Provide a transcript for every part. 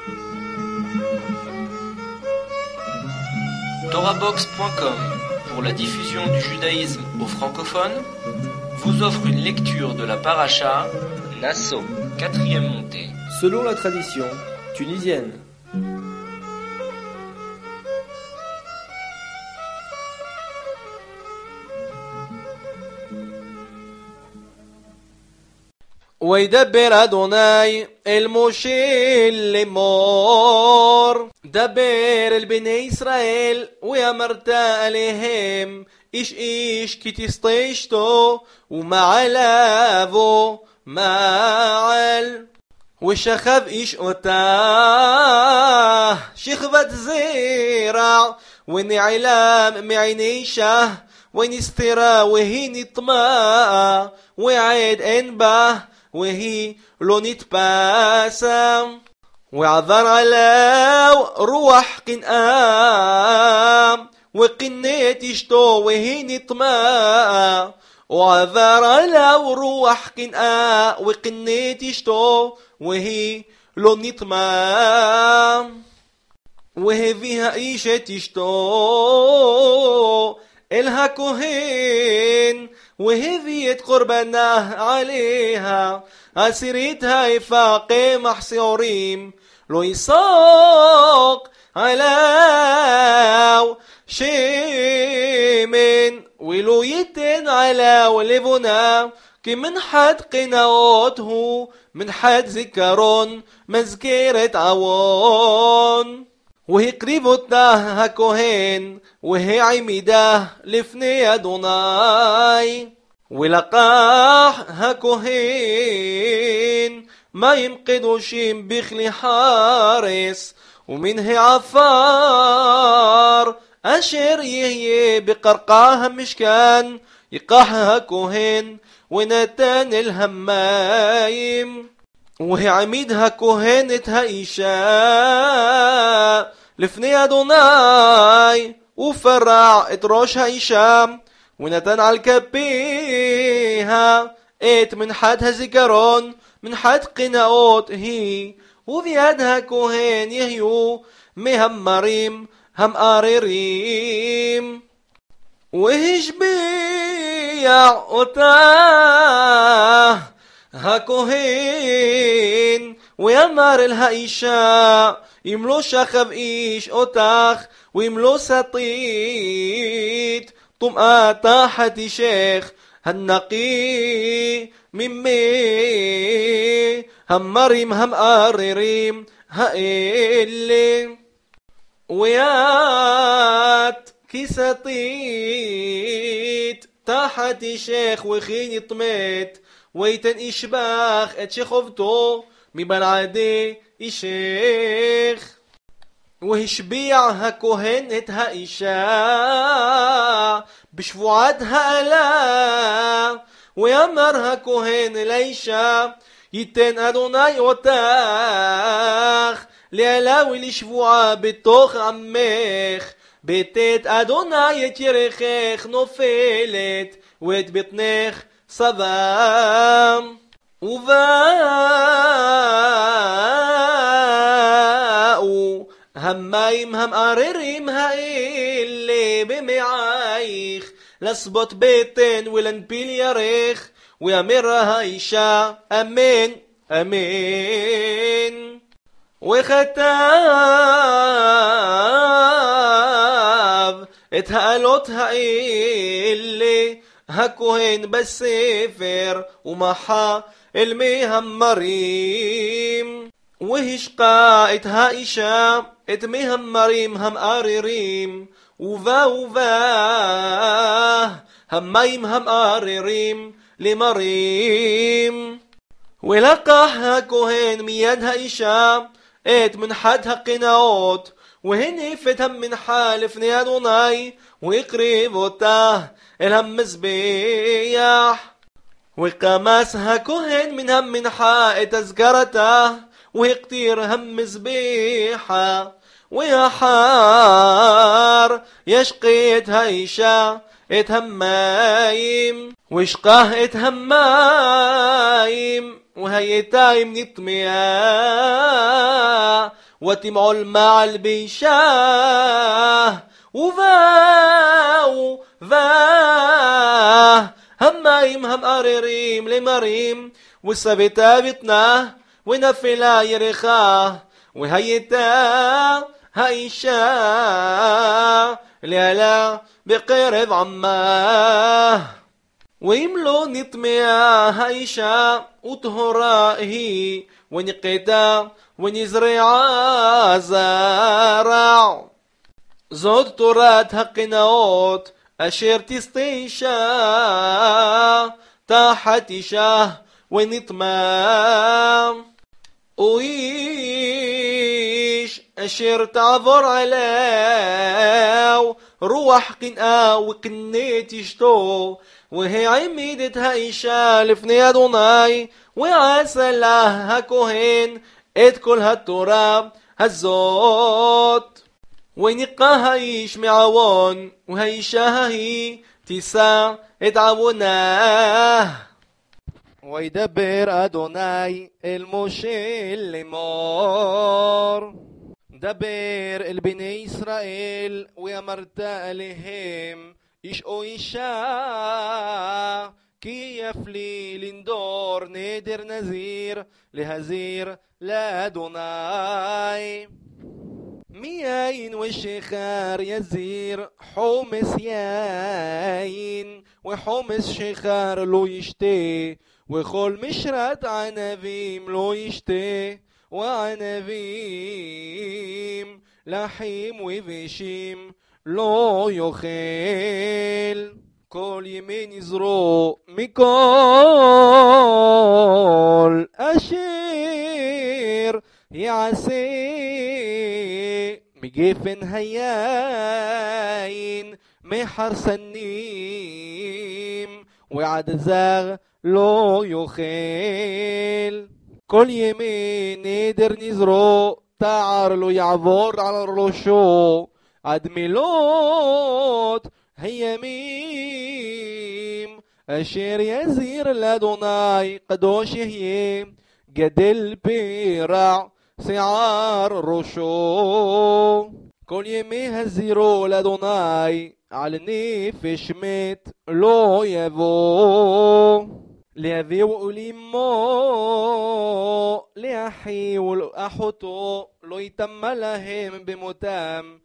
Torahbox.com, pour la diffusion du judaïsme aux francophones, vous offre une lecture de la paracha Nasso, 4e montée. Selon la tradition tunisienne. ويدبر أدوناي الموشي لمور دبر البني إسرائيل ويمرت عليهم إيش كتستيشتو ومعلافو معل وشخب إيش أتاه شخبت زيرع ونعلام معينيشه ونسترى وهي نطماء وعيد انبه وهي لو نتباسم وعذر على روح قنآم وقنيت اشتو وهي نطماء وعذر على روح قنآم وقنيت اشتو وهي لو نطماء وهي فيها ايشة اشتو إلها كهين وهذيت قربانه عليها أسريتها يفاقي محصوريم لو يساق على شيمن ولو يتن على ولبنا كمن حد قناوته من حد ذكرون مذكرة عوان وهي قريبتنا هكوهن وهي عميده لفني أدوناي ولقاح هكوهن ما يمقدوشين بخلي حارس ومنه عفار أشر يهي بقرقاها مشكان يقاحها كوهن ونتان الهمايم وهي عميدها كوهنتها إيشا لفني أدوناي وفرع اتروشها إيشا ونتن على الكبيها ات من حدها زكرون من حد قناوت هي وذيادها كوهن يهيو مهمريم هم آريريم وهش بيع أتاه هكوهن ويمر الهايشا يملو شخب إيش أتاخ ويملو سطيت طمأ تحت شيخ هالنقي ممي هم مريم هم أريريم هائلي ويات كيسطيت تحت شيخ وخيني طميت ويتن إشباخ اتشخفتو مبلعدي إشيخ وهشبيعها كوهنتها إيشا بشفوعتها ألا ويمرها كوهن ليشا يتن أدوناي أتاخ لألاوي لشفوعة بتوخ عميخ بتت أدوناي يتيرخيخ نوفلت ويت بطنيخ صدام وذاو همايم هم أريريم هايلي بمعايخ لصبت بيتن ولنبيل يريخ ويامرها إيشا أمين أمين وختاف اتهالوت هايلي هكوهن بالسفر ومحا المهمريم وهشقا اتها إيشا اتمهمريم هم أريريم وفاه همايم هم أريريم لمريم ولقاها كوهن ميادها إيشا ات من حدها قناوت وهن فتهم من حالف نيادوناي ويقريب وتاه الهم مزبيح وقاماسها كوهن من هم من حائط تذكرته ويقتير هم مزبيحة ويا حار يشقيتها إيشا اتهمايم وشقاه اتهمايم وهي تايم نطميا وتمعوا الماء البيشاه وفاو فاه همايم هم أريريم لمريم والسبتا بطناه ونفلا يرخاه وهيتا هايشا لا بقرب عماه ويملو نطميا هايشا وطهرا هي ونقيتا ونزرعا زارع زود ترات هقناوت أشير تستيشا تحت شاه ونطمام ويش أشير تعبر عليه روح قنقا وقنيت يشتو وهي عميدت هايشا لفني أدوناي وعسى له هكوهن ات كل هالتراب هالزوت ونقاها ايش معوان وهيشاها هي تسع اتعوناه ويدبر أدوناي الموشل لمار دبر البني إسرائيل ويمرت عليهم إيش أو إيشا كي يفلي لندور نادر نزير لهزير لأدوناي مياين والشخار يزير حومس ياين وحومس شخار لو يشتي وخول مشرات عنبيم لو يشتي وعنبيم لحيم وبشيم لو يخيل كل يمين يزرو مكول أشير يعسي مجيفن هياين محرسنيم وعد زاغ لو يخيل كل يمين نقدر نزرو تعر لو يعبر على الرشو عد ميلوت هياميم أشير يزير لدوناي قدوش هي جدل بيرع سعار رشو كل يمي هزيرو لدوناي على نفش مت لو يبو لأبي وأوليمو لأحي والأحطو لو يتم لهم بمتام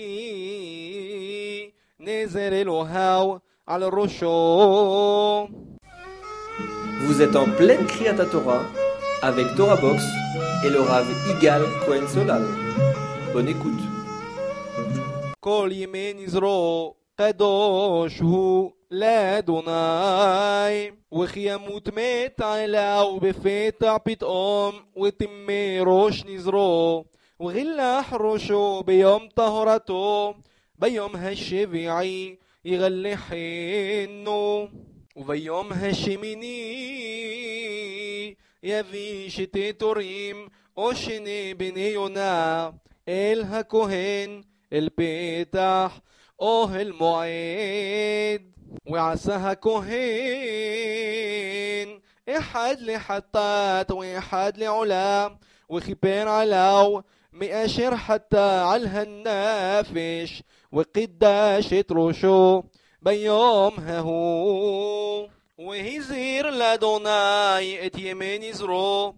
كي نزل الوهاو على الرشو. Vous êtes en pleine Kriyat Torah avec Torah Box et le Rav Igal Cohen Solal. Bonne écoute. كل يمين يزرو قدوش هو لادوناي وخياموت ميت علاو بفتع بتقوم وتمي روش نزرو وغلاح روشو بيوم طهرته بيوم هالشبيعي يغلي حينو وبيوم هالشميني يبي شتي توريم وشني بني يونا إلها كوهن البيتح أوه المعيد وعساها كوهين إحد لحطات وإحد لعلا وخبين علاو مئاشر حتى علها النافش وقداشت روشو بيوم ههو وهزير لدوناي اتيمين يزرو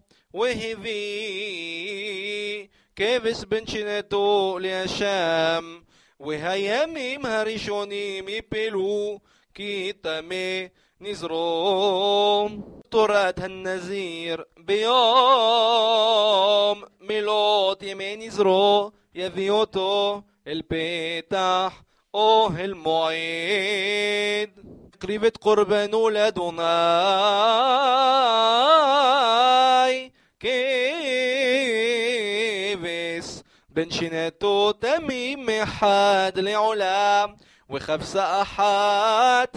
وهذي كيفس بنشنتو لأشام وهياميم هريشونيم يبلو كيتامي نزرو ترات النزير بيوم ميلوت يمين نزرو يذيوتو البيتح اوه المعيد قريبة قربانو لدوناي كيفس بنشنتو تميم حاد لعلا وخفسة أحات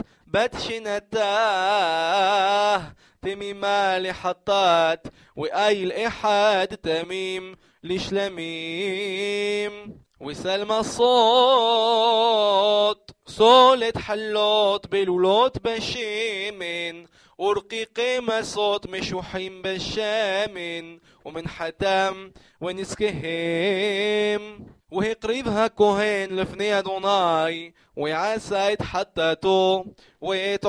بتشنتاه تميمة لحطات وآيل إحاد تميم لشلميم وسلم الصوت סולת חלות בלולות בשמן, ורקיקי מסות משוחים בשמן, ומנחתם ונזקיהם. והקריב הכהן לפני אדוני, ועשה את חטאתו ואת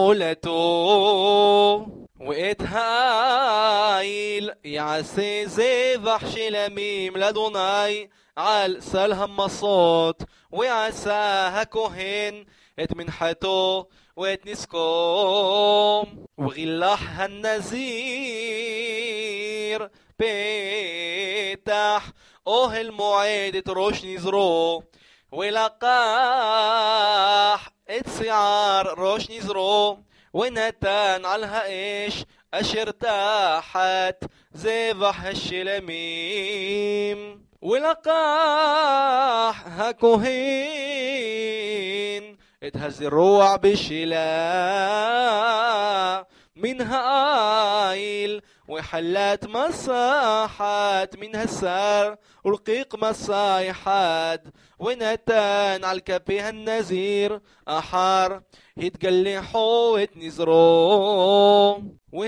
עולתו. ואת העיל יעשה זבח שלמים לאדוני על סל המסות, ועשה הכהן את מנחתו ואת נזקו. וגילח הנזיר פתח אוהל מועד את ראש נזרו, ולקח את שיער ראש נזרו, ונתן על האש אשר תחת זבח השלמים. ולקח הכהן את הזרוע בשלה מן העיל, וחלת מסע אחת מן השר, ורקיק מסע אחד, ונתן על כפי הנזיר אחר התגלחו את נזרו.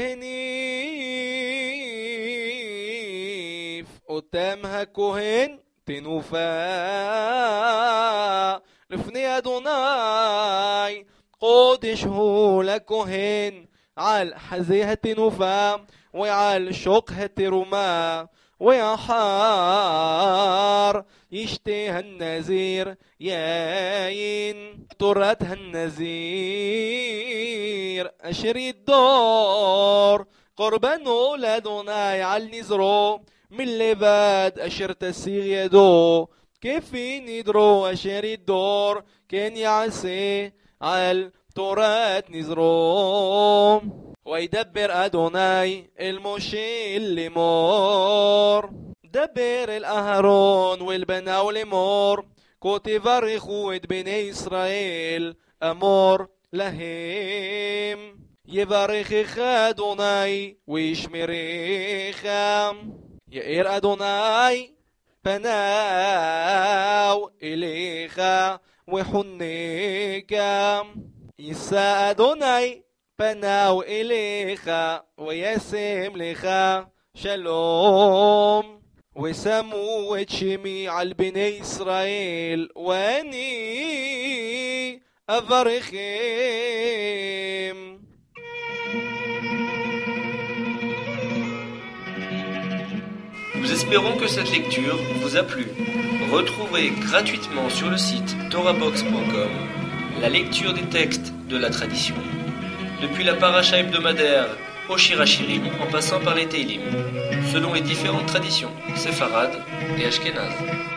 והניף אותם הכהן תנופה לפני אדוני, קודש הוא לכהן על חזי התנופה ועל שוק התרומה. ואחר ישתה הנזיר יין תורת הנזיר אשר ידור קורבנו לאדוני על נזרו מלבד אשר תסיר ידו, כפי נדרו אשר ידור כן יעשה על תורת נזרו. וידבר אדוני אל משה לאמור, דבר אל אהרון ואל בניו לאמור, כה תברכו את בני ישראל, אמור להם, יברכך אדוני וישמרך, יאר אדוני פניו אליך וחונק, יישא אדוני פניו אליך וישם לך שלום. ושמו את שמי על בני ישראל ואני אברכם. Nous espérons que cette lecture vous a plu. Retrouvez gratuitement sur le site torabox.com la lecture des textes de la tradition, depuis la paracha hebdomadaire au Shirachirim en passant par les Teilim, selon les différentes traditions séfarades et ashkénazes.